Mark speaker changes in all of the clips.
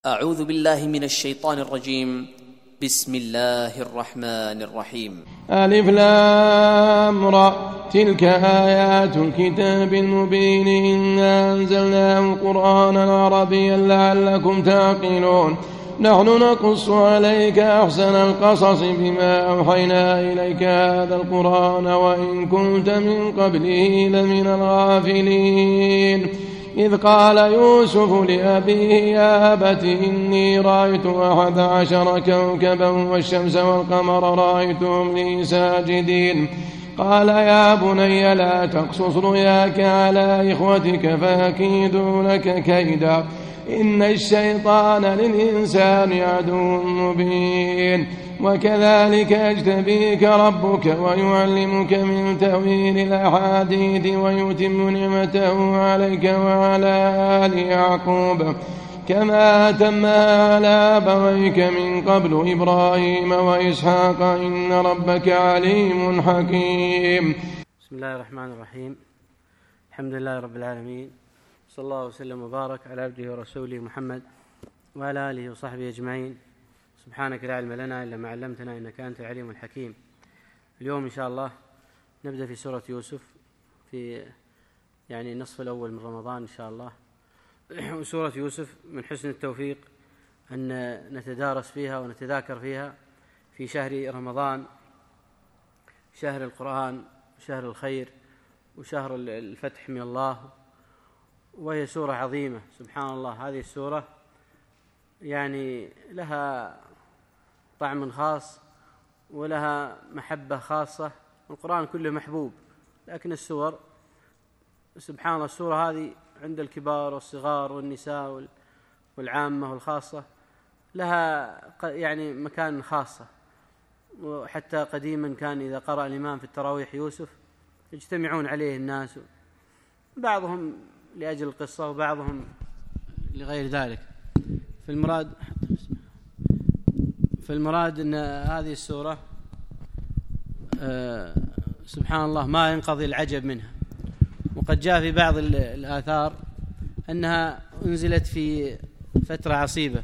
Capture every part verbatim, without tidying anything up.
Speaker 1: أعوذ بالله من الشيطان الرجيم. بسم الله الرحمن الرحيم.
Speaker 2: ألف لام را تلك آيات الكتاب المبين إنا أنزلناه قرآنا عربيا لعلكم تعقلون نحن نقص عليك أحسن القصص بما أوحينا إليك هذا القرآن وإن كنت من قبله لمن الغافلين إذ قال يوسف لأبيه يا أبت إني رأيت أحد عشر كوكبا والشمس والقمر رأيتهم لي ساجدين قال يا بني لا تقصص رؤياك على إخوتك فأكيدوا لك كيدا إن الشيطان للإنسان عدو مبين وكذلك يجتبيك ربك ويعلمك من تأويل الأحاديث ويتم نعمته عليك وعلى آل يعقوب كما أتمها على أبويك من قبل إبراهيم وإسحاق إن ربك عليم حكيم.
Speaker 3: بسم الله الرحمن الرحيم. الحمد لله رب العالمين، صلى الله وسلم وبارك على عبده ورسوله محمد وعلى آله وصحبه أجمعين. سبحانك لا علم لنا إلا ما علمتنا إنك أنت العليم الحكيم. اليوم إن شاء الله نبدأ في سورة يوسف في يعني النصف الأول من رمضان إن شاء الله. وسورة يوسف من حسن التوفيق أن نتدارس فيها ونتذاكر فيها في شهر رمضان، شهر القرآن وشهر الخير وشهر الفتح من الله، وهي سورة عظيمة سبحان الله. هذه السورة يعني لها طعم خاص ولها محبة خاصة. القرآن كله محبوب، لكن السور سبحان الله السورة هذه عند الكبار والصغار والنساء والعامة والخاصة لها يعني مكان خاصة. وحتى قديما كان إذا قرأ الإمام في التراويح يوسف يجتمعون عليه الناس، بعضهم لأجل القصة وبعضهم لغير ذلك. في المراد في المراد أن هذه السورة آه سبحان الله ما ينقضي العجب منها. وقد جاء في بعض الآثار أنها أنزلت في فترة عصيبة،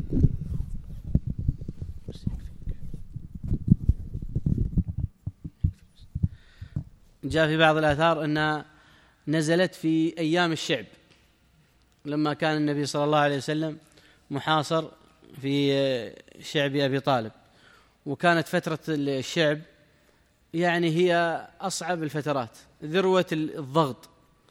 Speaker 3: جاء في بعض الآثار أنها نزلت في أيام الشعب لما كان النبي صلى الله عليه وسلم محاصر في شعب أبي طالب، وكانت فترة الشعب يعني هي أصعب الفترات، ذروة الضغط.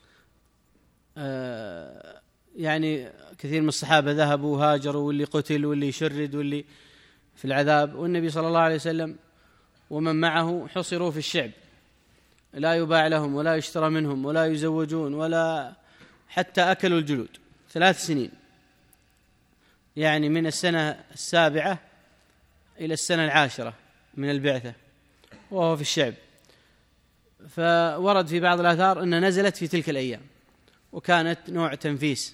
Speaker 3: يعني كثير من الصحابة ذهبوا وهاجروا، واللي قتل واللي شرد واللي في العذاب، والنبي صلى الله عليه وسلم ومن معه حصروا في الشعب، لا يباع لهم ولا يشترى منهم ولا يزوجون ولا حتى أكلوا الجلود ثلاث سنين، يعني من السنة السابعة إلى السنة العاشرة من البعثة وهو في الشعب. فورد في بعض الآثار أن نزلت في تلك الأيام وكانت نوع تنفيس.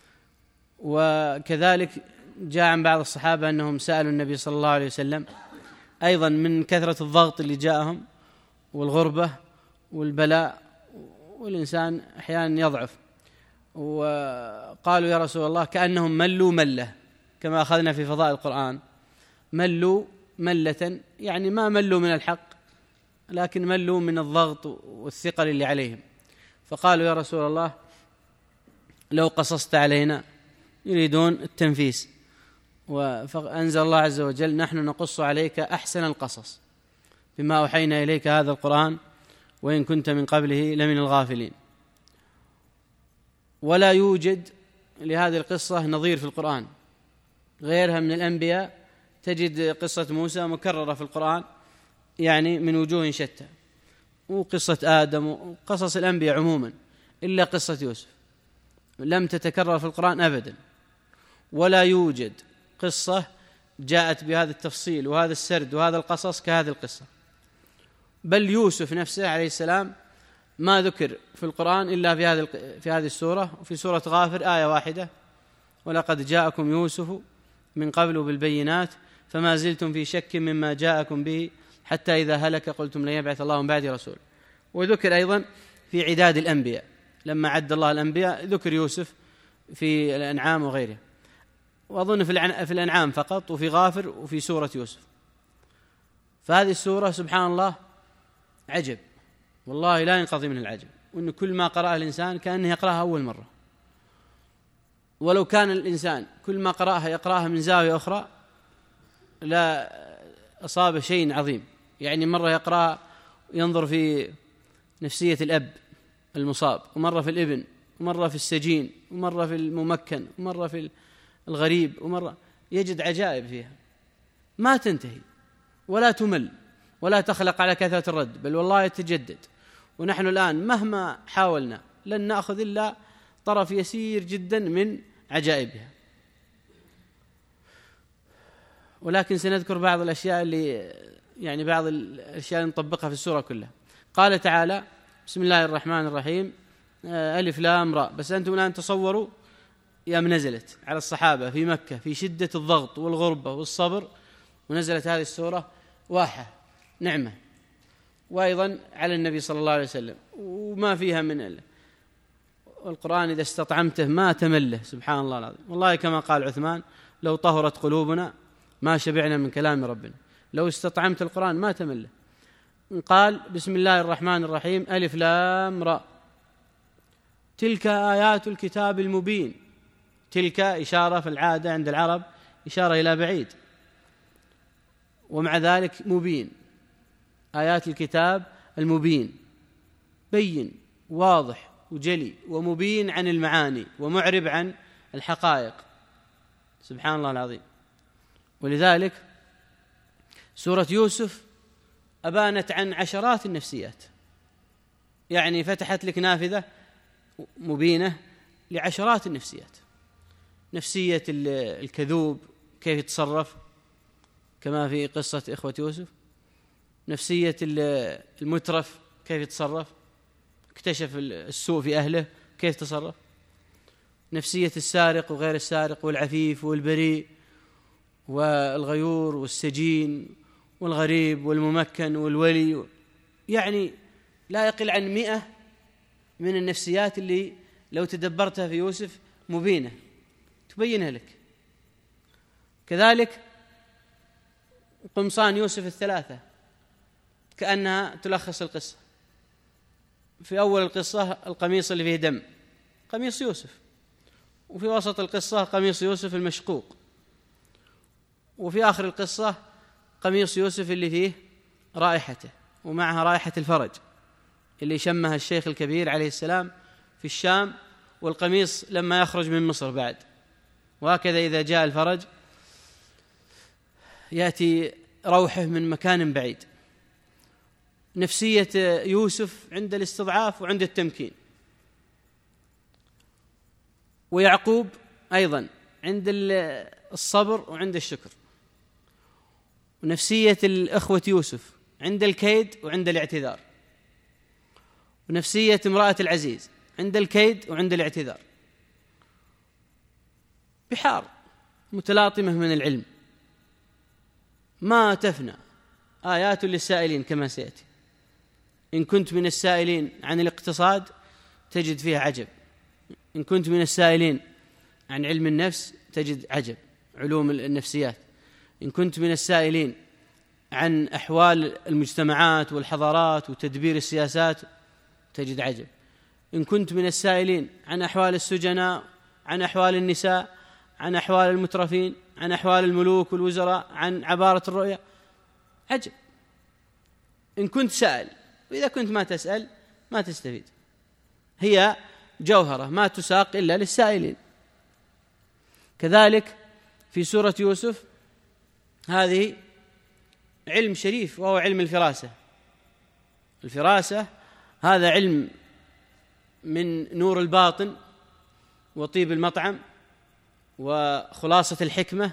Speaker 3: وكذلك جاء عن بعض الصحابة أنهم سألوا النبي صلى الله عليه وسلم أيضا من كثرة الضغط اللي جاءهم والغربة والبلاء، والإنسان أحيانا يضعف، وقالوا يا رسول الله كأنهم ملوا ملة، كما أخذنا في فضاء القرآن ملوا ملة، يعني ما ملوا من الحق لكن ملوا من الضغط والثقل اللي عليهم. فقالوا يا رسول الله لو قصصت علينا، يريدون التنفيس. فأنزل الله عز وجل نحن نقص عليك أحسن القصص بما أوحينا إليك هذا القرآن وإن كنت من قبله لمن الغافلين. ولا يوجد لهذه القصة نظير في القرآن، غيرها من الأنبياء تجد قصة موسى مكررة في القرآن يعني من وجوه شتى، وقصة آدم وقصص الأنبياء عموما، إلا قصة يوسف لم تتكرر في القرآن أبدا. ولا يوجد قصة جاءت بهذا التفصيل وهذا السرد وهذا القصص كهذه القصة. بل يوسف نفسه عليه السلام ما ذكر في القرآن إلا في هذه في هذه السورة، وفي سورة غافر آية واحدة: ولقد جاءكم يوسف من قبل بالبينات فما زلتم في شك مما جاءكم به حتى إذا هلك قلتم لن يبعث الله من بعد رسول. وذكر أيضا في عداد الأنبياء، لما عد الله الأنبياء ذكر يوسف في الأنعام وغيره. وأظن في الأنعام فقط، وفي غافر، وفي سورة يوسف. فهذه السورة سبحان الله عجب، والله لا ينقضي منه العجب، وأن كل ما قرأه الإنسان كأنه يقرأها أول مرة، ولو كان الإنسان كل ما قرأها يقرأها من زاوية أخرى لا أصاب شيء عظيم. يعني مرة يقرأ ينظر في نفسية الأب المصاب، ومرة في الابن، ومرة في السجين، ومرة في الممكن، ومرة في الغريب، ومرة يجد عجائب فيها ما تنتهي ولا تمل ولا تخلق على كثرة الرد، بل والله يتجدد. ونحن الآن مهما حاولنا لن نأخذ إلا طرف يسير جدا من عجائبها، ولكن سنذكر بعض الأشياء اللي يعني بعض الأشياء اللي نطبقها في السورة كلها. قال تعالى: بسم الله الرحمن الرحيم، ألف لام راء. بس أنتم الآن تصوروا يوم نزلت على الصحابة في مكة في شدة الضغط والغربة والصبر، ونزلت هذه السورة واحة نعمة، وأيضا على النبي صلى الله عليه وسلم، وما فيها من الله. والقرآن إذا استطعمته ما تمله سبحان الله العظيم. والله كما قال عثمان: لو طهرت قلوبنا ما شبعنا من كلام ربنا. لو استطعمت القرآن ما تمله. قال: بسم الله الرحمن الرحيم، ألف لام راء، تلك آيات الكتاب المبين. تلك إشارة في العادة عند العرب إشارة إلى بعيد، ومع ذلك مبين، آيات الكتاب المبين، بين واضح وجلي ومبين عن المعاني ومعرب عن الحقائق سبحان الله العظيم. ولذلك سورة يوسف أبانت عن عشرات النفسيات، يعني فتحت لك نافذة مبينة لعشرات النفسيات. نفسية الكذوب كيف يتصرف كما في قصة إخوة يوسف، نفسية المترف كيف يتصرف، اكتشف السوء في أهله كيف تصرف، نفسية السارق وغير السارق والعفيف والبريء والغيور والسجين والغريب والممكن والولي، يعني لا يقل عن مئة من النفسيات اللي لو تدبرتها في يوسف مبينة تبينها لك. كذلك قمصان يوسف الثلاثة كأنها تلخص القصة. في أول القصة القميص اللي فيه دم قميص يوسف، وفي وسط القصة قميص يوسف المشقوق، وفي آخر القصة قميص يوسف اللي فيه رائحته ومعها رائحة الفرج اللي شمها الشيخ الكبير عليه السلام في الشام، والقميص لما يخرج من مصر بعد. وهكذا إذا جاء الفرج يأتي روحه من مكان بعيد. نفسية يوسف عند الاستضعاف وعند التمكين، ويعقوب أيضا عند الصبر وعند الشكر. ونفسية الأخوة يوسف عند الكيد وعند الاعتذار، ونفسية امرأة العزيز عند الكيد وعند الاعتذار. بحار متلاطمة من العلم ما تفنى، آيات للسائلين كما سيأتي. إن كنت من السائلين عن الاقتصاد تجد فيها عجب، إن كنت من السائلين عن علم النفس تجد عجب، علوم النفسيات. إن كنت من السائلين عن أحوال المجتمعات والحضارات وتدبير السياسات تجد عجب. إن كنت من السائلين عن أحوال السجناء، عن أحوال النساء، عن أحوال المترفين، عن أحوال الملوك والوزراء، عن عبارة الرؤيا، عجب. إن كنت سائل، وإذا كنت ما تسأل ما تستفيد. هي جوهرة ما تساق إلا للسائلين. كذلك في سورة يوسف هذه علم شريف وهو علم الفراسة. الفراسة هذا علم من نور الباطن وطيب المطعم وخلاصة الحكمة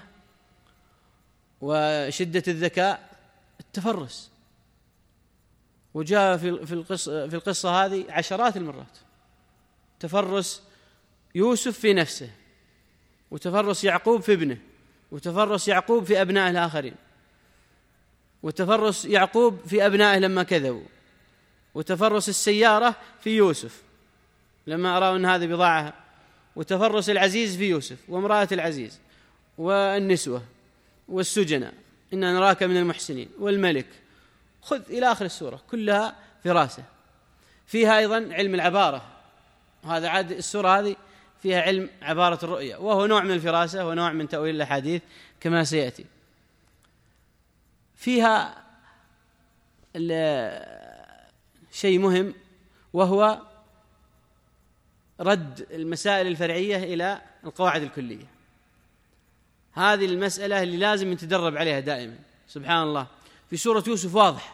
Speaker 3: وشدة الذكاء، التفرس. وجاء في القصة, في القصة هذه عشرات المرات تفرس يوسف في نفسه، وتفرس يعقوب في ابنه، وتفرس يعقوب في أبنائه الآخرين، وتفرس يعقوب في أبنائه لما كذبوا، وتفرس السيارة في يوسف لما أروا أن هذه بضاعة، وتفرس العزيز في يوسف وامرأة العزيز، والنسوة والسجناء، إنا نراك من المحسنين، والملك، خذ إلى آخر السورة، كلها فراسة. فيها أيضا علم العبارة، هذا عاد السورة هذه فيها علم عبارة الرؤيا، وهو نوع من الفراسة ونوع من تأويل الأحاديث كما سيأتي. فيها شيء مهم، وهو رد المسائل الفرعية إلى القواعد الكلية. هذه المسألة اللي لازم نتدرب عليها دائما. سبحان الله، في سورة يوسف واضح،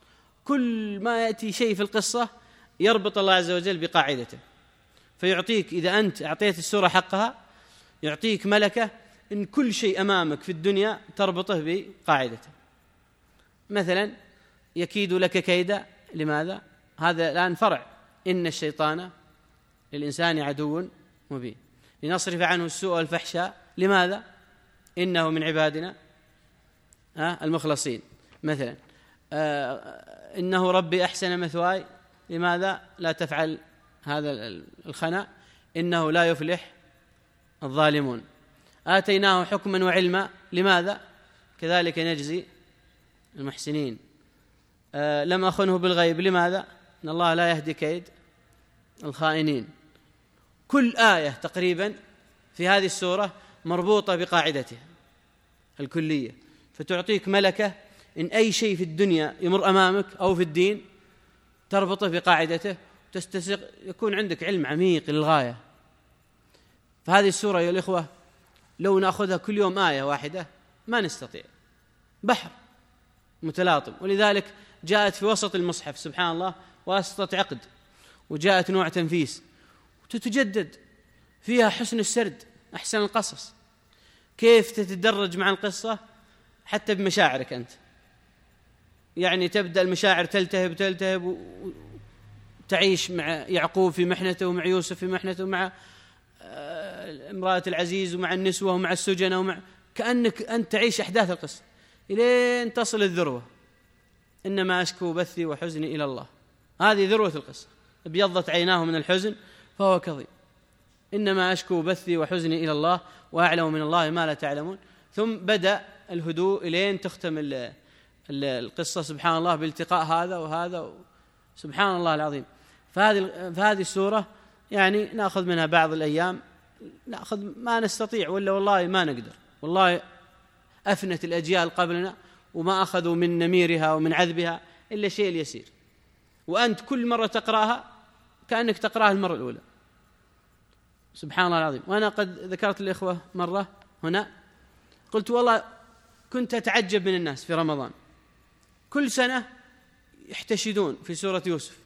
Speaker 3: كل ما يأتي شيء في القصة يربط الله عز وجل بقاعدته، فيعطيك إذا أنت أعطيت السورة حقها يعطيك ملكة إن كل شيء أمامك في الدنيا تربطه بقاعدته. مثلا يكيد لك كيدا، لماذا؟ هذا الآن فرع، إن الشيطان للإنسان عدو مبين، لنصرف عنه السوء والفحشاء، لماذا؟ إنه من عبادنا المخلصين. مثلا إنه ربي أحسن مثواي، لماذا؟ لا تفعل هذا الخنا، إنه لا يفلح الظالمون. آتيناه حكما وعلما، لماذا؟ كذلك نجزي المحسنين. آه لم أخنه بالغيب، لماذا؟ إن الله لا يهدي كيد الخائنين. كل آية تقريبا في هذه السورة مربوطة بقاعدتها الكلية، فتعطيك ملكة إن أي شيء في الدنيا يمر أمامك أو في الدين تربطه بقاعدته، تستسق يكون عندك علم عميق للغاية. فهذه السورة يا الإخوة لو نأخذها كل يوم آية واحدة ما نستطيع، بحر متلاطم. ولذلك جاءت في وسط المصحف سبحان الله واسطة عقد، وجاءت نوع تنفيس وتتجدد فيها حسن السرد، أحسن القصص، كيف تتدرج مع القصة حتى بمشاعرك أنت. يعني تبدأ المشاعر تلتهب تلتهب وتعيش مع يعقوب في محنته، ومع يوسف في محنته، ومع امرأة العزيز، ومع النسوة، ومع السجنة، ومع كأنك أنت تعيش أحداث القصة إلين تصل الذروة. إنما أشكو بثي وحزني إلى الله، هذه ذروة القصة. ابيضت عيناه من الحزن فهو كظيم. إنما أشكو بثي وحزني إلى الله وأعلم من الله ما لا تعلمون. ثم بدأ الهدوء إلين تختم القصة سبحان الله بالتقاء هذا وهذا، سبحان الله العظيم. فهذه فهذه السورة يعني نأخذ منها بعض الأيام، نأخذ ما نستطيع، ولا والله ما نقدر، والله أفنت الأجيال قبلنا وما أخذوا من نميرها ومن عذبها إلا شيء اليسير، وأنت كل مرة تقرأها كأنك تقرأها المرة الأولى. سبحان الله العظيم. وأنا قد ذكرت الإخوة مرة هنا، قلت والله كنت أتعجب من الناس في رمضان، كل سنة يحتشدون في سورة يوسف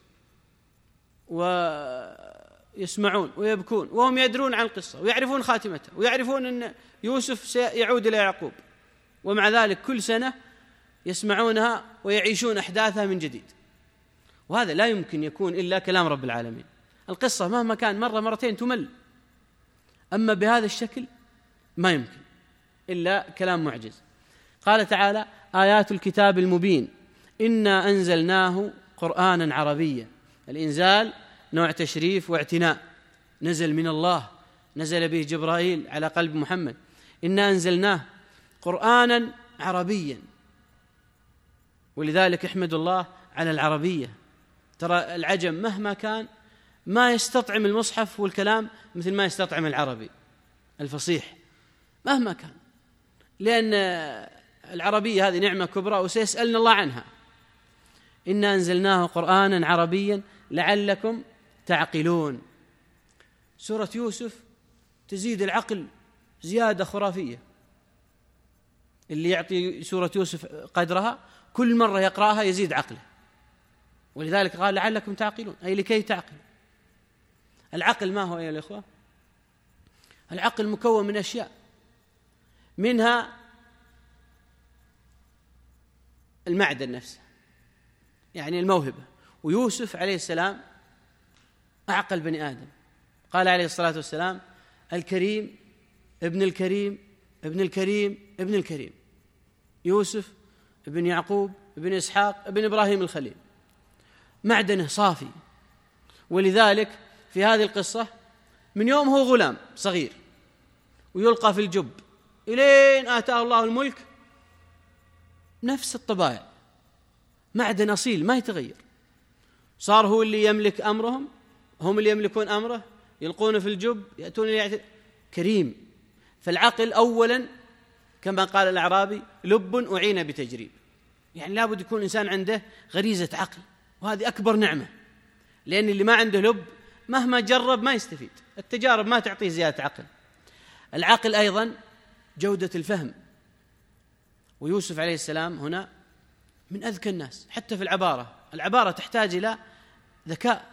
Speaker 3: ويسمعون ويبكون وهم يدرون عن القصة ويعرفون خاتمتها ويعرفون أن يوسف سيعود إلى يعقوب، ومع ذلك كل سنة يسمعونها ويعيشون أحداثها من جديد. وهذا لا يمكن يكون إلا كلام رب العالمين. القصة مهما كان مرة مرتين تمل، أما بهذا الشكل ما يمكن إلا كلام معجز. قال تعالى: آيات الكتاب المبين إنا أنزلناه قرآنا عربيا. الإنزال نوع تشريف واعتناء، نزل من الله، نزل به جبرائيل على قلب محمد. إنا أنزلناه قرآنا عربيا، ولذلك احمد الله على العربية. ترى العجم مهما كان ما يستطعم المصحف والكلام مثل ما يستطعم العربي الفصيح مهما كان، لأن العربية هذه نعمة كبرى وسيسألنا الله عنها. إنا أنزلناه قرآنا عربيا لعلكم تعقلون. سورة يوسف تزيد العقل زيادة خرافية. اللي يعطي سورة يوسف قدرها كل مرة يقرأها يزيد عقله، ولذلك قال لعلكم تعقلون، أي لكي تعقلوا. العقل ما هو يا الإخوة؟ العقل مكون من أشياء، منها المعدن نفسه، يعني الموهبة. ويوسف عليه السلام أعقل بني آدم. قال عليه الصلاة والسلام: الكريم ابن الكريم ابن الكريم ابن الكريم، يوسف ابن يعقوب ابن إسحاق ابن إبراهيم الخليل، معدنه صافي. ولذلك في هذه القصة من يوم هو غلام صغير ويلقى في الجب إلين آتاه الله الملك نفس الطبائع، معدن أصيل ما يتغير. صار هو اللي يملك أمرهم، هم اللي يملكون أمره، يلقون في الجب، يأتون إلى كريم. فالعقل أولا كما قال الأعرابي لب أعين بتجريب، يعني لابد يكون الإنسان عنده غريزة عقل، وهذه أكبر نعمة، لأن اللي ما عنده لب مهما جرب ما يستفيد، التجارب ما تعطيه زيادة عقل. العقل أيضا جودة الفهم، ويوسف عليه السلام هنا من أذكى الناس حتى في العبارة، العبارة تحتاج إلى ذكاء،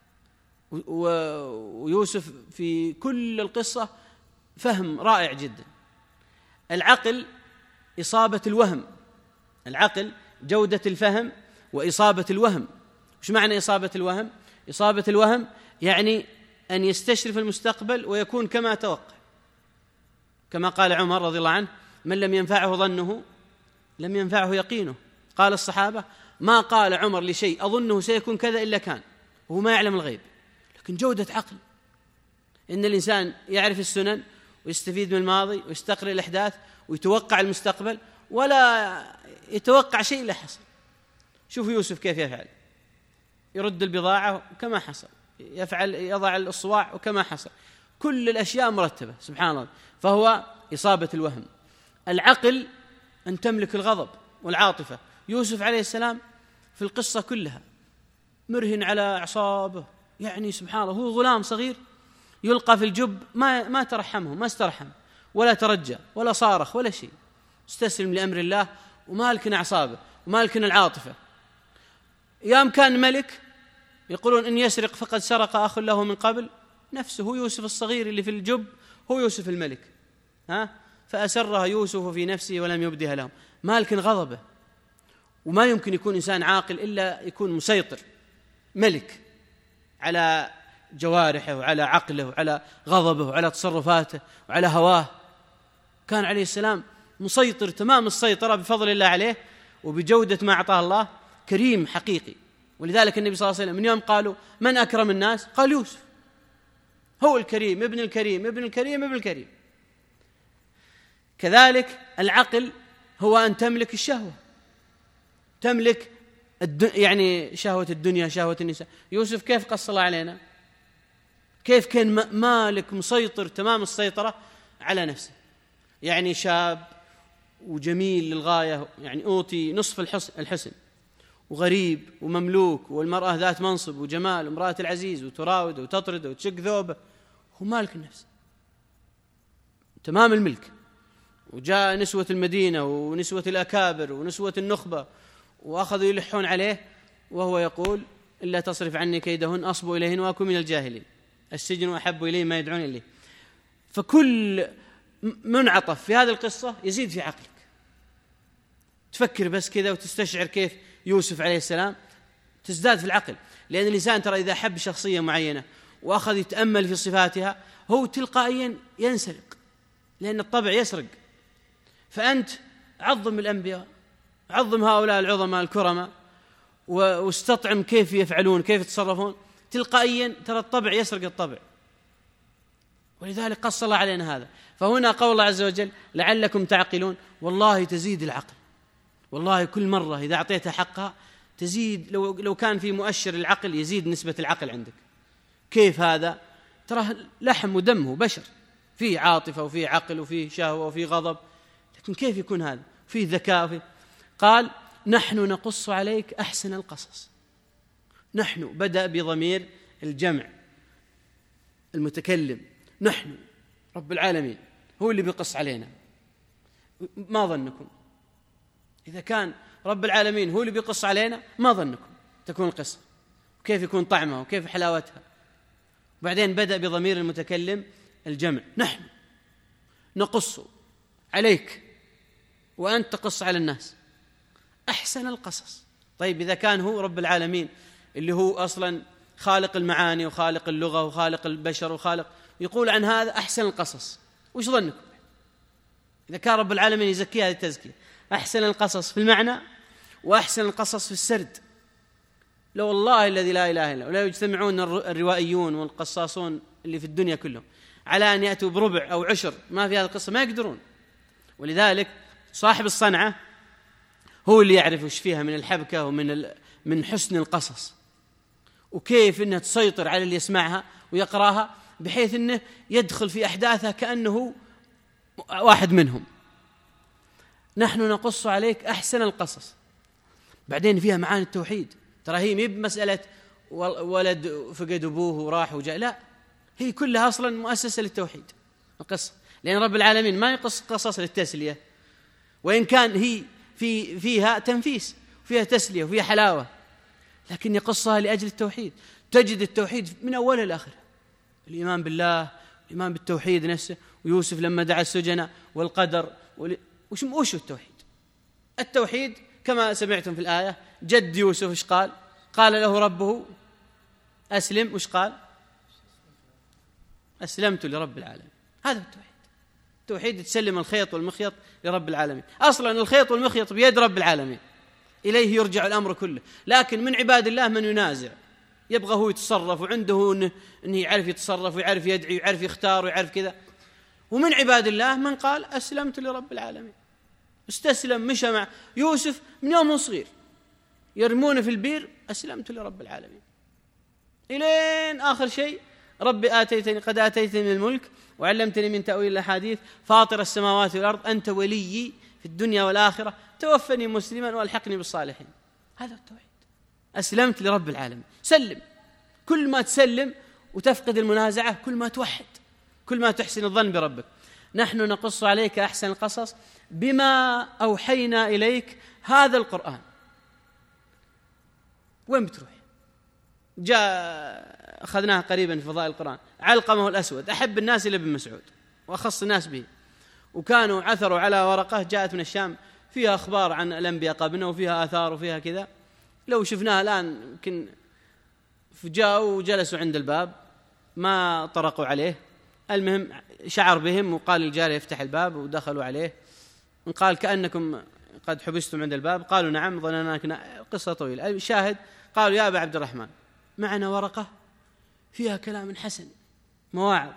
Speaker 3: ويوسف في كل القصة فهم رائع جدا. العقل إصابة الوهم، العقل جودة الفهم وإصابة الوهم. وش معنى إصابة الوهم؟ إصابة الوهم يعني أن يستشرف المستقبل ويكون كما توقع، كما قال عمر رضي الله عنه: من لم ينفعه ظنه لم ينفعه يقينه. قال الصحابة: ما قال عمر لشيء أظنه سيكون كذا إلا كان، وهو ما يعلم الغيب. لكن جودة عقل، إن الإنسان يعرف السنن ويستفيد من الماضي ويستقرئ الأحداث ويتوقع المستقبل، ولا يتوقع شيء لا حصل. شوفوا يوسف كيف يفعل، يرد البضاعة كما حصل، يفعل يضع الأصواع وكما حصل، كل الأشياء مرتبة سبحان الله. فهو إصابة الوهم. العقل أن تملك الغضب والعاطفة. يوسف عليه السلام في القصة كلها مرهن على أعصابه، يعني سبحان الله، هو غلام صغير يلقى في الجب، ما ما ترحمه، ما استرحم ولا ترجى ولا صارخ ولا شيء، استسلم لأمر الله ومالكن أعصابه ومالكن العاطفة. يوم كان ملك يقولون إن يسرق فقد سرق أخ له من قبل، نفسه هو يوسف الصغير اللي في الجب هو يوسف الملك، ها فأسرها يوسف في نفسه ولم يبدها لهم. مالكن غضبه، وما يمكن يكون إنسان عاقل إلا يكون مسيطر ملك على جوارحه وعلى عقله وعلى غضبه وعلى تصرفاته وعلى هواه. كان عليه السلام مسيطر تمام السيطرة بفضل الله عليه وبجودة ما أعطاه الله، كريم حقيقي. ولذلك النبي صلى الله عليه وسلم من يوم قالوا من أكرم الناس قال يوسف، هو الكريم ابن الكريم ابن الكريم ابن الكريم. كذلك العقل هو أن تملك الشهوة، تملك الد... يعني شهوة الدنيا، شهوة النساء. يوسف كيف قص الله علينا، كيف كان مالك مسيطر تمام السيطرة على نفسه، يعني شاب وجميل للغاية، يعني أوتي نصف الحسن, الحسن وغريب ومملوك، والمرأة ذات منصب وجمال، وامرأة العزيز وتراود وتطرد وتشق ذوبه، هو مالك النفس تمام الملك. وجاء نسوة المدينة ونسوة الأكابر ونسوة النخبة وأخذوا يلحون عليه، وهو يقول إلا تصرف عني كيدهن أصب إليهن وأكون من الجاهلين، السجن أحب إليه ما يدعون إليه. فكل منعطف في هذه القصة يزيد في عقلك، تفكر بس كذا وتستشعر كيف يوسف عليه السلام، تزداد في العقل. لأن الإنسان ترى إذا حب شخصية معينة وأخذ يتأمل في صفاتها هو تلقائيا ينسرق، لأن الطبع يسرق. فأنت عظم الأنبياء، عظم هؤلاء العظماء الكرماء، واستطعم كيف يفعلون كيف يتصرفون، تلقائيا ترى الطبع يسرق الطبع. ولذلك قص الله علينا هذا. فهنا قول الله عز وجل لعلكم تعقلون، والله تزيد العقل، والله كل مرة إذا أعطيتها حقها تزيد. لو, لو كان في مؤشر العقل يزيد نسبة العقل عندك. كيف هذا؟ ترى لحم ودمه بشر، فيه عاطفة وفيه عقل وفيه شهوة وفيه غضب، لكن كيف يكون هذا؟ فيه ذكاء وفيه. قال نحن نقص عليك أحسن القصص. نحن بدأ بضمير الجمع المتكلم، نحن رب العالمين هو اللي بيقص علينا. ما ظنكم إذا كان رب العالمين هو اللي بيقص علينا، ما ظنكم تكون القصة، وكيف يكون طعمها وكيف حلاوتها. بعدين بدأ بضمير المتكلم الجمع، نحن نقص عليك وأنت تقص على الناس أحسن القصص. طيب إذا كان هو رب العالمين اللي هو أصلا خالق المعاني وخالق اللغة وخالق البشر وخالق، يقول عن هذا أحسن القصص، وش ظنكم إذا كان رب العالمين يزكي هذه التزكية؟ أحسن القصص في المعنى وأحسن القصص في السرد. لو والله الذي لا إله إلا هو لا يجتمعون الروائيون والقصاصون اللي في الدنيا كلهم على أن يأتوا بربع أو عشر ما في هذه القصة، ما يقدرون. ولذلك صاحب الصنعة هو اللي يعرف وش فيها من الحبكة ومن من حسن القصص، وكيف أنها تسيطر على اللي يسمعها ويقرأها بحيث أنه يدخل في أحداثها كأنه واحد منهم. نحن نقص عليك أحسن القصص. بعدين فيها معاني التوحيد، ترى هي مي بمسألة ولد فقد أبوه وراح وجاء، لا، هي كلها أصلا مؤسسة للتوحيد القصة، لأن رب العالمين ما يقص قصص للتسلية، وإن كان هي في فيها تنفيس وفيها تسلية وفيها حلاوة، لكن يقصها لأجل التوحيد. تجد التوحيد من أوله لآخره، الإيمان بالله، الإيمان بالتوحيد نفسه، ويوسف لما دعا السجناء والقدر وال... وش وش التوحيد؟ التوحيد كما سمعتم في الآية، جد يوسف وش قال؟ قال له ربه أسلم، وش قال؟ أسلمت لرب العالمين. هذا التوحيد. التوحيد تسلم الخيط والمخيط لرب العالمين. أصلا الخيط والمخيط بيد رب العالمين، إليه يرجع الأمر كله. لكن من عباد الله من ينازع، يبغى هو يتصرف، وعنده إنه, إنه يعرف يتصرف ويعرف يدعي ويعرف يختار ويعرف كذا. ومن عباد الله من قال أسلمت لرب العالمين، استسلم، مشى مع يوسف من يوم صغير، يرمونه في البير، أسلمت لرب العالمين، إلين آخر شيء ربي آتيتني قد آتيتني من الملك وعلمتني من تأويل الأحاديث فاطر السماوات والأرض أنت وليي في الدنيا والآخرة توفني مسلما وألحقني بالصالحين. هذا التوحيد. أسلمت لرب العالمين. سلم، كل ما تسلم وتفقد المنازعة كل ما توحد، كل ما تحسن الظن بربك. نحن نقص عليك أحسن القصص بما أوحينا إليك هذا القرآن. وين بتروح؟ جاء أخذناها قريبا في فضائل القرآن، علقمه الأسود أحب الناس إلى ابن مسعود وأخص الناس به، وكانوا عثروا على ورقة جاءت من الشام فيها أخبار عن الأنبياء قبلنا وفيها آثار وفيها كذا، لو شفناها الآن يمكن. جاءوا وجلسوا عند الباب ما طرقوا عليه، المهم شعر بهم وقال للجارية يفتح الباب، ودخلوا عليه قال كأنكم قد حبستم عند الباب، قالوا نعم ظنناك. قصة طويلة. الشاهد قالوا يا أبا عبد الرحمن معنا ورقة فيها كلام حسن، مواعظ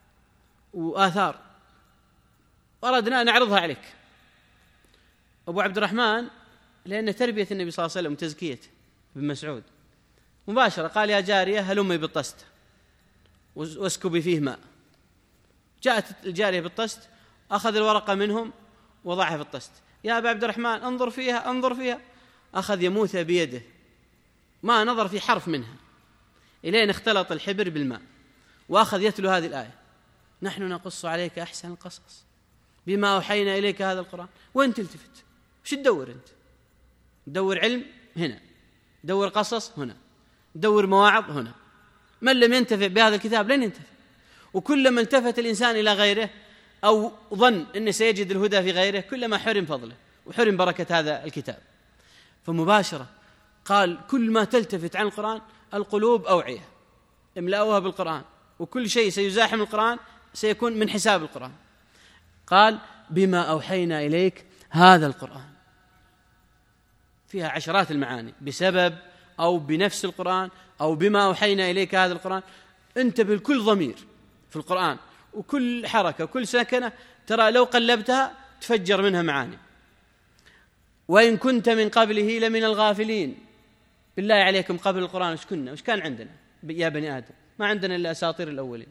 Speaker 3: وآثار، أردنا أن نعرضها عليك. أبو عبد الرحمن لأن تربية النبي صلى الله عليه وسلم وتزكيته ابن مسعود مباشرة قال يا جارية هلمي بالطست واسكبي فيه ماء. جاءت الجارية بالطست، أخذ الورقة منهم وضعها في الطست. يا أبا عبد الرحمن انظر فيها انظر فيها، أخذ يموثها بيده، ما نظر في حرف منها، إلين اختلط الحبر بالماء، وأخذ يتلو هذه الآية نحن نقص عليك أحسن القصص بما أوحينا إليك هذا القرآن. وين تلتفت؟ وش تدور أنت؟ تدور علم هنا، تدور قصص هنا، تدور مواعظ هنا. من لم ينتفع بهذا الكتاب لن ينتفع. وكلما التفت الإنسان إلى غيره أو ظن أنه سيجد الهدى في غيره كلما حرم فضله وحرم بركة هذا الكتاب. فمباشرة قال كل ما تلتفت عن القرآن القلوب أوعية املأوها بالقرآن، وكل شيء سيزاحم القرآن سيكون من حساب القرآن. قال بما أوحينا إليك هذا القرآن، فيها عشرات المعاني بسبب أو بنفس القرآن أو بما أوحينا إليك هذا القرآن. انتبه لكل ضمير في القرآن وكل حركة وكل سكنة، ترى لو قلبتها تفجر منها معاني. وإن كنت من قبله لمن الغافلين. بالله عليكم قبل القرآن وش كنا وش كان عندنا يا بني آدم؟ ما عندنا إلا أساطير الأولين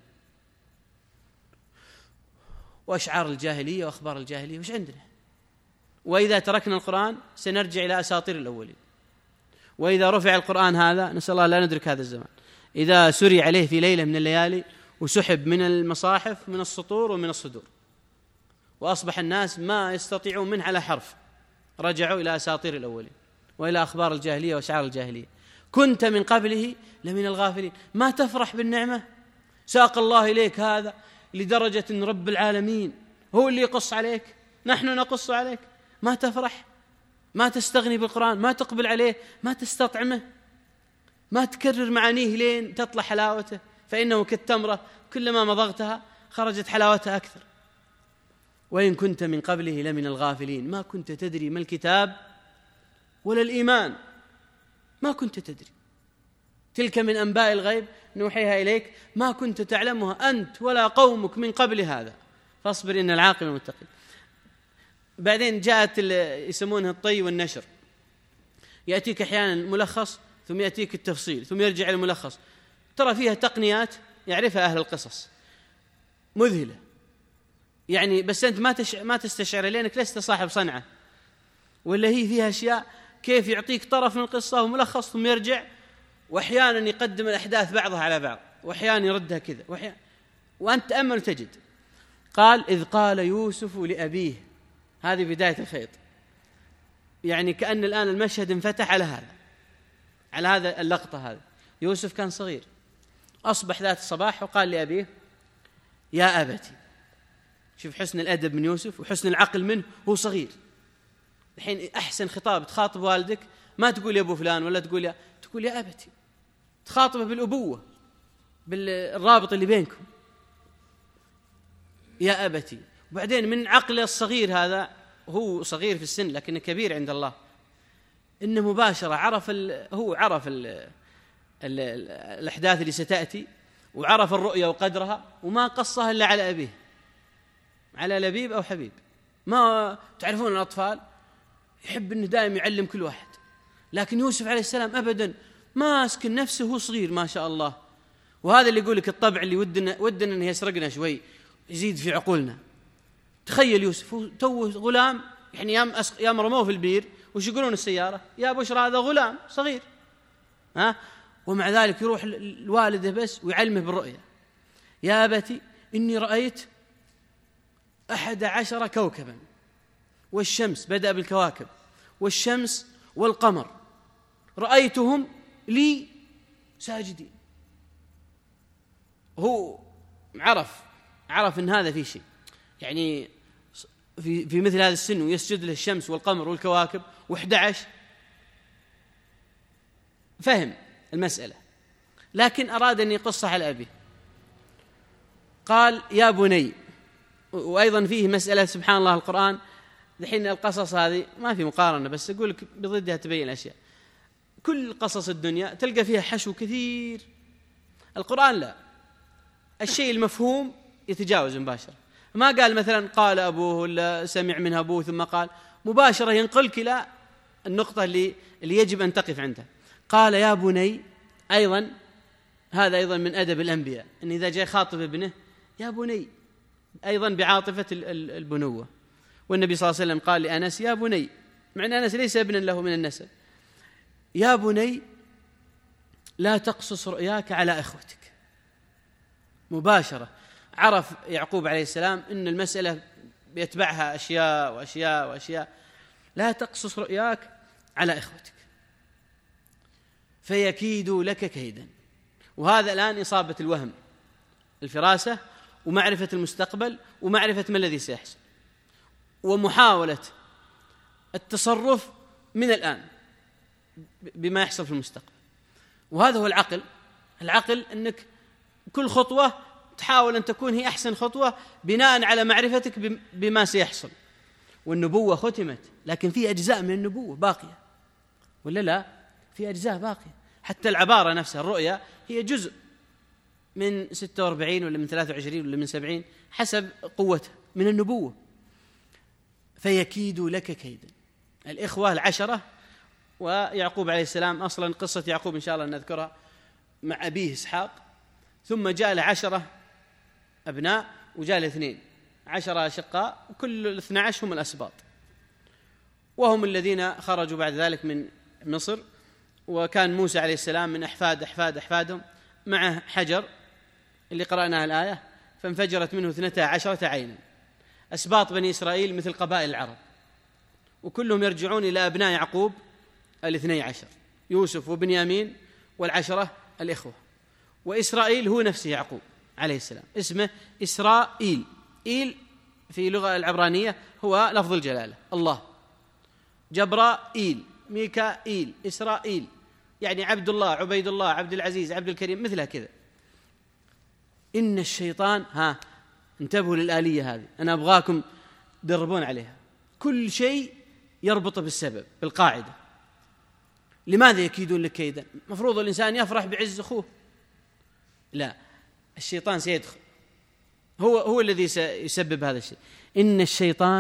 Speaker 3: وأشعار الجاهلية وأخبار الجاهلية. وش عندنا؟ وإذا تركنا القرآن سنرجع إلى أساطير الأولين. وإذا رفع القرآن هذا نسأل الله لا ندرك هذا الزمان، إذا سري عليه في ليلة من الليالي وسحب من المصاحف من السطور ومن الصدور وأصبح الناس ما يستطيعون منه على حرف، رجعوا إلى أساطير الأولين وإلى أخبار الجاهلية وأشعار الجاهلية. كنت من قبله لمن الغافلين. ما تفرح بالنعمة ساق الله إليك هذا لدرجة أن رب العالمين هو اللي يقص عليك، نحن نقص عليك. ما تفرح، ما تستغني بالقرآن، ما تقبل عليه، ما تستطعمه، ما تكرر معانيه لين تطلع حلاوته، فإنه كالتمرة كلما مضغتها خرجت حلاوتها أكثر. وإن كنت من قبله لمن الغافلين ما كنت تدري ما الكتاب ولا الإيمان، ما كنت تدري. تلك من أنباء الغيب نوحيها إليك ما كنت تعلمها أنت ولا قومك من قبل هذا فاصبر إن العاقبة للمتقين. بعدين جاءت يسمونها الطي والنشر، يأتيك أحيانا ملخص ثم يأتيك التفصيل ثم يرجع الملخص، ترى فيها تقنيات يعرفها أهل القصص مذهلة يعني، بس أنت ما تش... ما تستشعر لأنك لست صاحب صنعة، ولا هي فيها أشياء كيف يعطيك طرف من القصة وملخص ثم يرجع، وأحيانا يقدم الأحداث بعضها على بعض، وأحيانا يردها كذا، وأحيانا وأنت تأمل تجد. قال إذ قال يوسف لأبيه، هذه بداية الخيط، يعني كأن الآن المشهد انفتح على هذا، على هذا اللقطة. هذا يوسف كان صغير، أصبح ذات الصباح وقال لأبيه يا أبتي. شوف حسن الأدب من يوسف وحسن العقل منه، هو صغير الحين. أحسن خطاب تخاطب والدك ما تقول يا أبو فلان ولا تقول يا تقول يا أبتي، تخاطبه بالأبوة، بالرابط اللي بينكم، يا أبتي. وبعدين من عقله الصغير هذا، هو صغير في السن لكنه كبير عند الله، إنه مباشرة عرف ال هو عرف ال ال الأحداث اللي ستأتي، وعرف الرؤيا وقدرها، وما قصها إلا على أبيه، على لبيب أو حبيب. ما تعرفون الأطفال يحب أنه دائما يعلم كل واحد، لكن يوسف عليه السلام أبدا ما أسكن نفسه، هو صغير ما شاء الله. وهذا اللي يقولك الطبع اللي ودنا ودنا أنه يسرقنا شوي، يزيد في عقولنا. تخيل يوسف تو غلام، يعني يام أسق... يام رموه في البير وش يقولون السيارة، يا بشرى هذا غلام صغير، ها، ومع ذلك يروح الوالده بس ويعلمه بالرؤيا. يا أبتي إني رأيت أحد عشر كوكبا، والشمس، بدأ بالكواكب، والشمس والقمر رأيتهم لي ساجدين. هو عرف عرف إن هذا في شيء، يعني في في مثل هذا السن ويسجد له الشمس والقمر والكواكب وإحدى عشر، فهم المسألة، لكن أراد أن يقصها على أبيه. قال يا بني. وأيضا فيه مسألة سبحان الله القرآن، الحين القصص هذه ما في مقارنة، بس أقول لك بضدها تبين الأشياء. كل قصص الدنيا تلقى فيها حشو كثير، القرآن لا، الشيء المفهوم يتجاوز مباشرة. ما قال مثلا قال أبوه ولا سمع من أبوه ثم قال، مباشرة ينقلك إلى النقطة اللي, اللي يجب أن تقف عندها. قال يا بني، أيضا هذا أيضا من أدب الأنبياء، أن إذا جاء خاطب ابنه يا بني، أيضا بعاطفة البنوة. والنبي صلى الله عليه وسلم قال لأنس يا بني، مع أن أنس ليس ابنا له من النسب. يا بني لا تقصص رؤياك على إخوتك. مباشرة عرف يعقوب عليه السلام أن المسألة بيتبعها أشياء وأشياء وأشياء. لا تقصص رؤياك على إخوتك فيكيدوا لك كيدا. وهذا الآن إصابة الوهم، الفراسة ومعرفة المستقبل ومعرفة ما الذي سيحصل، ومحاولة التصرف من الآن بما يحصل في المستقبل. وهذا هو العقل. العقل أنك كل خطوة تحاول أن تكون هي أحسن خطوة بناء على معرفتك بما سيحصل. والنبوة ختمت، لكن في أجزاء من النبوة باقية، ولا لا؟ في أجزاء باقية. حتى العبارة نفسها، الرؤيا، هي جزء من ستة وأربعين ولا من ثلاثة وعشرين ولا من سبعين حسب قوتها من النبوة. فيكيدوا لك كيدا. الإخوة العشرة، ويعقوب عليه السلام، أصلا قصة يعقوب إن شاء الله نذكرها مع أبيه إسحاق، ثم جاء لعشرة أبناء وجاء لاثنين، عشرة أشقاء، وكل الاثنى عشر هم الأسباط، وهم الذين خرجوا بعد ذلك من مصر. وكان موسى عليه السلام من أحفاد أحفاد أحفادهم مع حجر اللي قرأناها الآية، فانفجرت منه اثنتا عشرة عينا. أسباط بني إسرائيل مثل قبائل العرب، وكلهم يرجعون إلى أبناء يعقوب الاثني عشر، يوسف وبنيامين والعشرة الإخوة. وإسرائيل هو نفسه يعقوب عليه السلام، اسمه إسرائيل. إيل في اللغة العبرانية هو لفظ الجلالة، الله. جبرائيل، ميكائيل، إسرائيل، يعني عبد الله، عبيد الله، عبد العزيز، عبد الكريم، مثلها كذا. إن الشيطان، ها انتبهوا للآلية هذه، أنا أبغاكم تدربون عليها. كل شيء يربط بالسبب، بالقاعدة. لماذا يكيدون لك كيدا؟ مفروض الإنسان يفرح بعز أخوه، لا، الشيطان سيدخل، هو هو الذي سيسبب هذا الشيء. إن الشيطان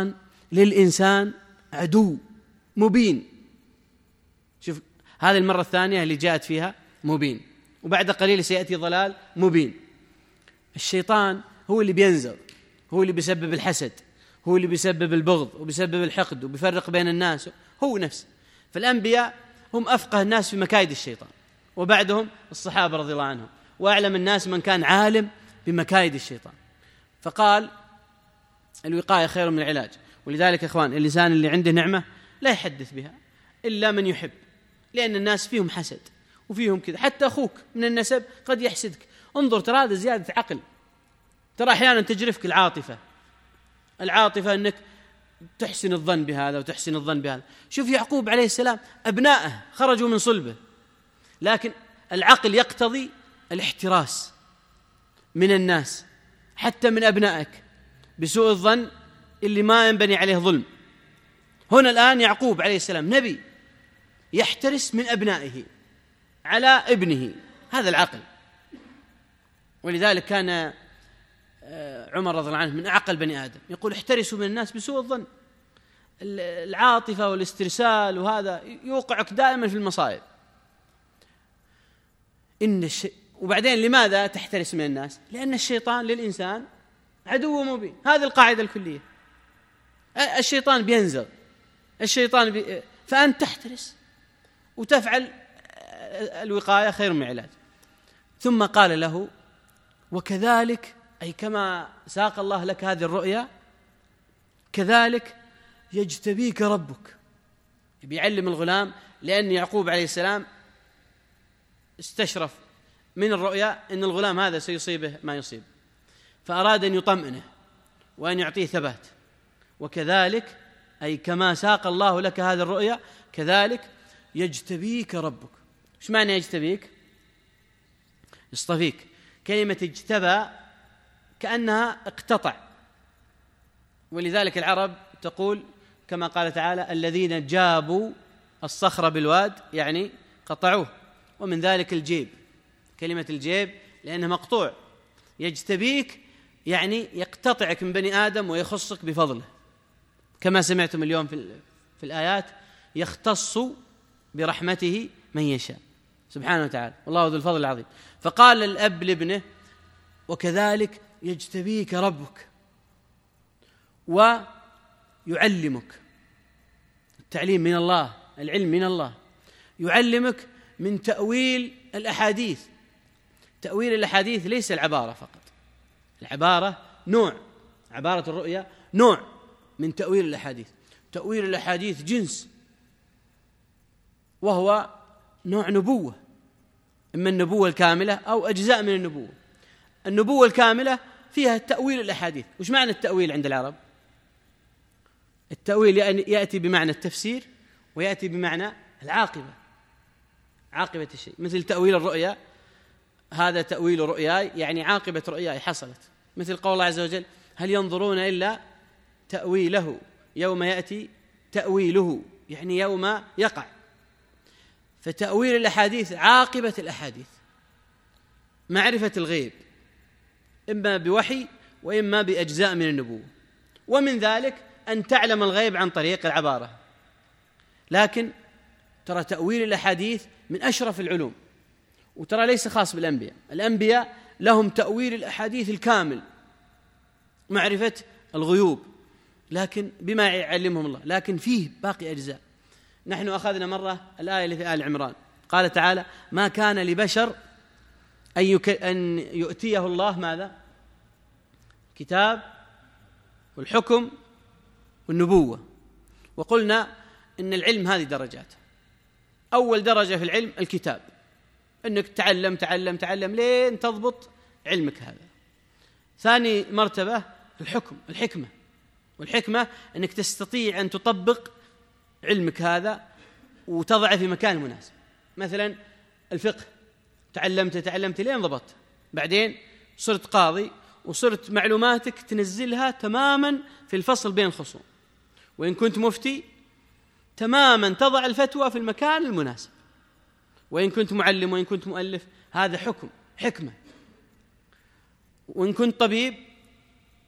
Speaker 3: للإنسان عدو مبين. شوف هذه المرة الثانية اللي جاءت فيها مبين، وبعد قليل سيأتي ضلال مبين. الشيطان هو اللي بينزغ، هو اللي بيسبب الحسد، هو اللي بيسبب البغض وبيسبب الحقد وبيفرق بين الناس، هو نفسه. فالأنبياء هم أفقه الناس في مكايد الشيطان، وبعدهم الصحابة رضي الله عنهم، وأعلم الناس من كان عالم بمكايد الشيطان. فقال الوقاية خير من العلاج. ولذلك يا إخوان اللسان اللي عنده نعمة لا يحدث بها إلا من يحب، لأن الناس فيهم حسد وفيهم كذا. حتى أخوك من النسب قد يحسدك. انظر ترى هذا زيادة عقل. ترى أحيانا تجرفك العاطفة العاطفة أنك تحسن الظن بهذا وتحسن الظن بهذا. شوف يعقوب عليه السلام أبناءه خرجوا من صلبه، لكن العقل يقتضي الاحتراس من الناس حتى من أبنائك بسوء الظن اللي ما ينبني عليه ظلم. هنا الآن يعقوب عليه السلام نبي يحترس من أبنائه على ابنه، هذا العقل. ولذلك كان عمر رضي الله عنه من أعقل بني آدم يقول احترسوا من الناس بسوء الظن. العاطفة والاسترسال وهذا يوقعك دائما في المصائب. إن الشيء وبعدين لماذا تحترس من الناس؟ لأن الشيطان للإنسان عدو مبين. هذه القاعدة الكلية. الشيطان بينزغ، الشيطان بي... فأنت تحترس وتفعل الوقاية خير من العلاج. ثم قال له وكذلك، أي كما ساق الله لك هذه الرؤيا كذلك يجتبيك ربك. بيعلم الغلام، لأن يعقوب عليه السلام استشرف من الرؤيا أن الغلام هذا سيصيبه ما يصيب، فأراد أن يطمئنه وأن يعطيه ثبات. وكذلك أي كما ساق الله لك هذه الرؤيا كذلك يجتبيك ربك. إيش معنى يجتبيك؟ يصطفيك. كلمة اجتبى كأنها اقتطع، ولذلك العرب تقول كما قال تعالى الذين جابوا الصخر بالواد، يعني قطعوه. ومن ذلك الجيب، كلمة الجيب لأنه مقطوع. يجتبيك يعني يقتطعك من بني آدم ويخصك بفضله، كما سمعتم اليوم في, في الآيات يختص برحمته من يشاء سبحانه وتعالى، والله ذو الفضل العظيم. فقال الأب لابنه وكذلك يجتبيك ربك ويعلمك. التعليم من الله، العلم من الله. يعلمك من تأويل الأحاديث. تأويل الأحاديث ليس العبارة فقط، العبارة نوع، عبارة الرؤيا نوع من تأويل الأحاديث. تأويل الأحاديث جنس، وهو نوع نبوة، إما النبوة الكاملة أو أجزاء من النبوة. النبوة الكاملة فيها تأويل الأحاديث. وش معنى التأويل عند العرب؟ التأويل يأتي بمعنى التفسير ويأتي بمعنى العاقبة، عاقبة الشيء. مثل تأويل الرؤيا، هذا تأويل رؤياي يعني عاقبة رؤياي حصلت. مثل قول الله عز وجل هل ينظرون إلا تأويله يوم يأتي تأويله، يعني يوم يقع. فتأويل الأحاديث عاقبة الأحاديث، معرفة الغيب إما بوحي وإما بأجزاء من النبوة. ومن ذلك أن تعلم الغيب عن طريق العبارة. لكن ترى تأويل الأحاديث من أشرف العلوم، وترى ليس خاص بالأنبياء. الأنبياء لهم تأويل الأحاديث الكامل، معرفة الغيوب، لكن بما يعلمهم الله. لكن فيه باقي أجزاء. نحن أخذنا مرة الآية اللي في آل عمران، قال تعالى ما كان لبشر أن يؤتيه الله ماذا؟ كتاب والحكم والنبوة. وقلنا إن العلم هذه درجات. أول درجة في العلم الكتاب، أنك تعلم تعلم تعلم لين تضبط علمك هذا. ثاني مرتبة الحكم، الحكمة، والحكمة أنك تستطيع أن تطبق علمك هذا وتضعه في مكان مناسب. مثلا الفقه، تعلمت تعلمت لين ضبطت، بعدين صرت قاضي وصرت معلوماتك تنزلها تماما في الفصل بين الخصوم. وإن كنت مفتي تماما تضع الفتوى في المكان المناسب. وإن كنت معلم وإن كنت مؤلف، هذا حكم، حكمة. وإن كنت طبيب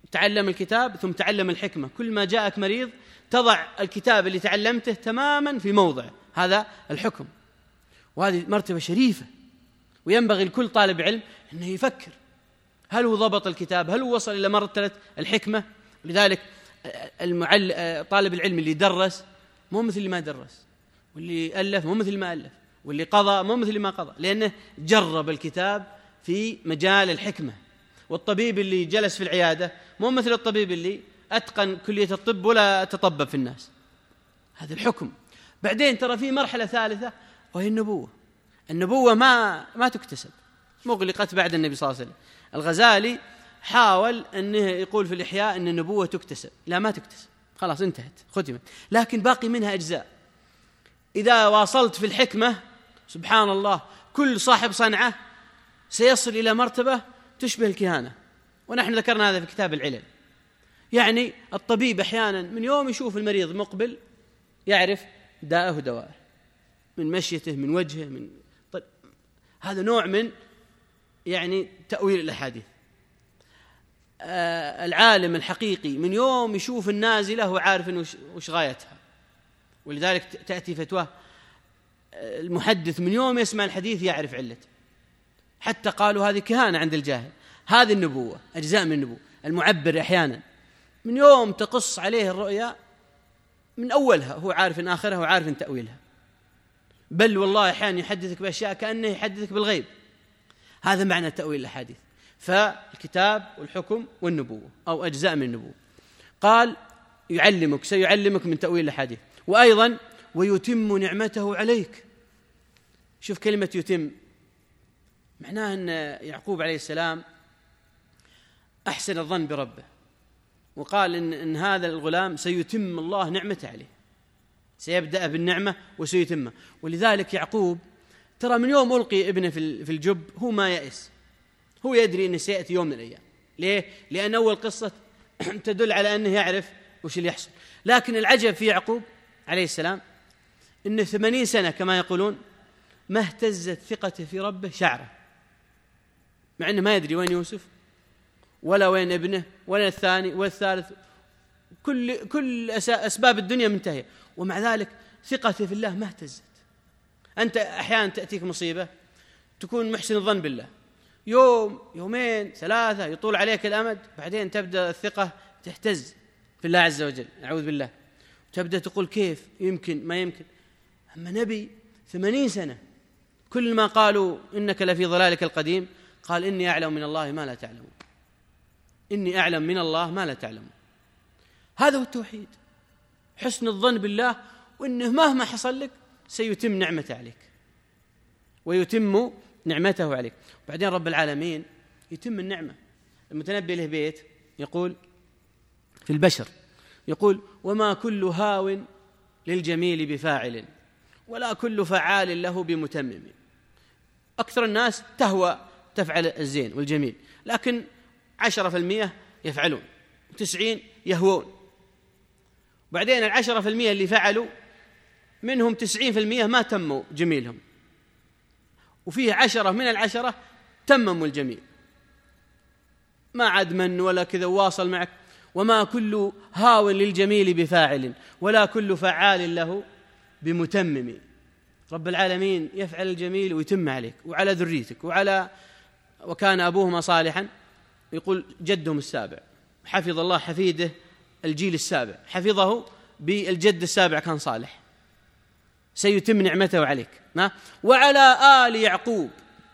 Speaker 3: تعلم الكتاب ثم تعلم الحكمة. كل ما جاءك مريض تضع الكتاب اللي تعلمته تماما في موضعه، هذا الحكم. وهذه مرتبة شريفة، وينبغي لكل طالب علم أنه يفكر هل هو ضبط الكتاب، هل هو وصل إلى مرتبة الحكمة. لذلك المعل... طالب العلم اللي درس مو مثل اللي ما درس، واللي ألف مو مثل اللي ما ألف، واللي قضى مو مثل اللي ما قضى، لأنه جرب الكتاب في مجال الحكمة. والطبيب اللي جلس في العيادة مو مثل الطبيب اللي أتقن كلية الطب ولا تطبب في الناس. هذا الحكم. بعدين ترى في مرحلة ثالثة وهي النبوة. النبوة ما ما تكتسب، مغلقت بعد النبي صلى الله عليه وسلم. الغزالي حاول أنه يقول في الإحياء أن النبوة تكتسب، لا ما تكتسب، خلاص انتهت ختمت، لكن باقي منها أجزاء. إذا واصلت في الحكمة سبحان الله كل صاحب صنعة سيصل إلى مرتبة تشبه الكهانة، ونحن ذكرنا هذا في كتاب العلل. يعني الطبيب أحيانا من يوم يشوف المريض مقبل يعرف داءه ودوائه من مشيته من وجهه من طيب. هذا نوع من يعني تأويل الأحاديث. آه العالم الحقيقي من يوم يشوف النازلة هو عارف إنه وش غايتها، ولذلك تأتي فتوى المحدث من يوم يسمع الحديث يعرف علته، حتى قالوا هذه كهانة عند الجاهل. هذه النبوة، أجزاء من النبوة. المعبر أحيانا من يوم تقص عليه الرؤيا من أولها هو عارف إن آخرها وعارف إن تأويلها، بل والله أحيانا يحدثك بأشياء كأنه يحدثك بالغيب. هذا معنى تأويل الحديث. فالكتاب والحكم والنبوة أو أجزاء من النبوة. قال يعلمك سيعلمك من تأويل الحديث، وأيضا ويتم نعمته عليك. شوف كلمة يتم معناها أن يعقوب عليه السلام أحسن الظن بربه، وقال إن, إن هذا الغلام سيتم الله نعمته عليه، سيبدأ بالنعمة وسيتمه. ولذلك يعقوب ترى من يوم ألقي ابنه في الجب هو ما يأس، هو يدري أنه سيأتي يوم من الأيام. ليه؟ لأن أول قصة تدل على أنه يعرف وش اللي يحصل. لكن العجب في يعقوب عليه السلام إنه ثمانين سنة كما يقولون ما اهتزت ثقته في ربه شعره، مع أنه ما يدري وين يوسف ولا وين ابنه ولا الثاني والثالث، كل كل أسباب الدنيا منتهية، ومع ذلك ثقته في الله ما اهتزت. أنت أحيانا تأتيك مصيبة تكون محسن الظن بالله، يوم يومين ثلاثة يطول عليك الأمد، بعدين تبدأ الثقة تهتز في الله عز وجل، أعوذ بالله، تبدأ تقول كيف يمكن ما يمكن. أما نبي ثمانين سنة كل ما قالوا إنك لفي ضلالك القديم قال إني أعلم من الله ما لا تعلمون، إني أعلم من الله ما لا تعلمون. هذا هو التوحيد، حسن الظن بالله، وإنه مهما حصل لك سيتم نعمته عليك ويتم نعمته عليك. وبعدين رب العالمين يتم النعمة. المتنبي له بيت يقول في البشر، يقول وما كل هاو للجميل بفاعل ولا كل فعال له بمتمم. أكثر الناس تهوى تفعل الزين والجميل، لكن عشرة في المئة يفعلون، تسعين يهوون. بعدين العشرة في المئة اللي فعلوا منهم تسعين في المئة ما تموا جميلهم، وفيه عشرة من العشرة تمموا الجميل، ما عاد من ولا كذا واصل معك. وما كل هاو للجميل بفاعل ولا كل فعال له بمتمم. رب العالمين يفعل الجميل ويتم عليك وعلى ذريتك وعلى وكان أبوهما صالحا، يقول جدهم السابع حفظ الله حفيده الجيل السابع، حفظه بالجد السابع كان صالح، سيتم نعمته عليك. وعلى آل يعقوب،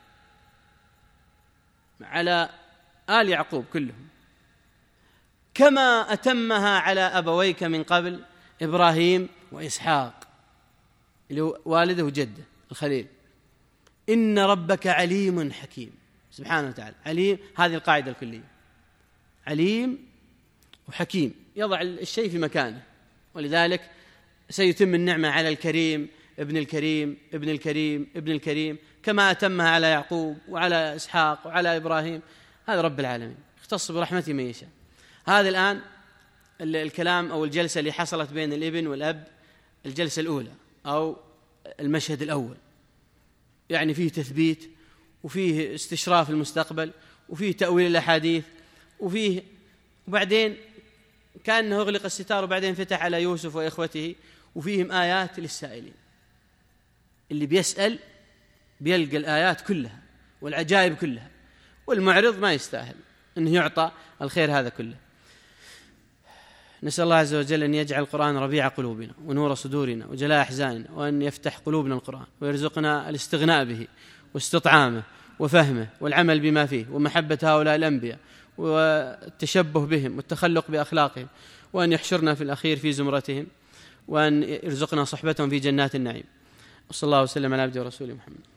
Speaker 3: على آل يعقوب كلهم، كما أتمها على أبويك من قبل إبراهيم وإسحاق اللي هو والده وجده الخليل، إن ربك عليم حكيم. سبحانه وتعالى عليم، هذه القاعدة الكلية، عليم وحكيم، يضع الشيء في مكانه. ولذلك سيتم النعمة على الكريم ابن الكريم ابن الكريم ابن الكريم، كما أتمها على يعقوب وعلى إسحاق وعلى إبراهيم. هذا رب العالمين يختص برحمته من يشاء. هذا الآن الكلام أو الجلسة اللي حصلت بين الابن والأب، الجلسة الأولى أو المشهد الأول، يعني فيه تثبيت وفيه استشراف المستقبل وفيه تأويل الأحاديث وفيه وبعدين كأنه أغلق الستار وبعدين فتح على يوسف وإخوته وفيهم آيات للسائلين. اللي بيسأل بيلقى الآيات كلها والعجائب كلها، والمعرض ما يستاهل أنه يعطى الخير هذا كله. نسأل الله عز وجل أن يجعل القرآن ربيع قلوبنا ونور صدورنا وجلاء أحزاننا، وأن يفتح قلوبنا القرآن ويرزقنا الاستغناء به واستطعامه وفهمه والعمل بما فيه ومحبة هؤلاء الأنبياء والتشبه بهم والتخلق بأخلاقهم، وأن يحشرنا في الأخير في زمرتهم، وأن يرزقنا صحبتهم في جنات النعيم. وصلى الله وسلم على عبده ورسوله محمد.